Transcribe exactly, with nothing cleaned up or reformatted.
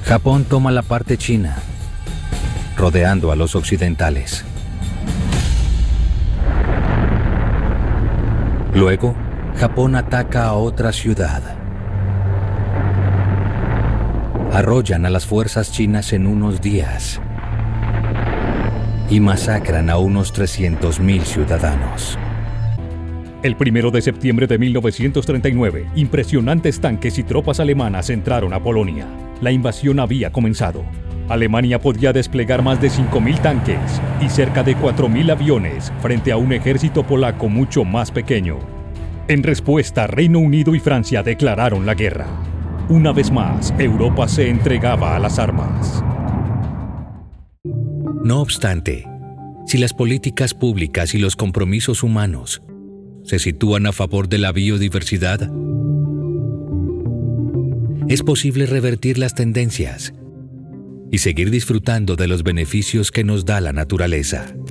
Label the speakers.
Speaker 1: Japón toma la parte china, rodeando a los occidentales. Luego, Japón ataca a otra ciudad. Arrollan a las fuerzas chinas en unos días y masacran a unos trescientos mil ciudadanos.
Speaker 2: El primero de septiembre de mil novecientos treinta y nueve, impresionantes tanques y tropas alemanas entraron a Polonia. La invasión había comenzado. Alemania podía desplegar más de cinco mil tanques y cerca de cuatro mil aviones frente a un ejército polaco mucho más pequeño. En respuesta, Reino Unido y Francia declararon la guerra. Una vez más, Europa se entregaba a las armas.
Speaker 1: No obstante, si las políticas públicas y los compromisos humanos se sitúan a favor de la biodiversidad, es posible revertir las tendencias y seguir disfrutando de los beneficios que nos da la naturaleza.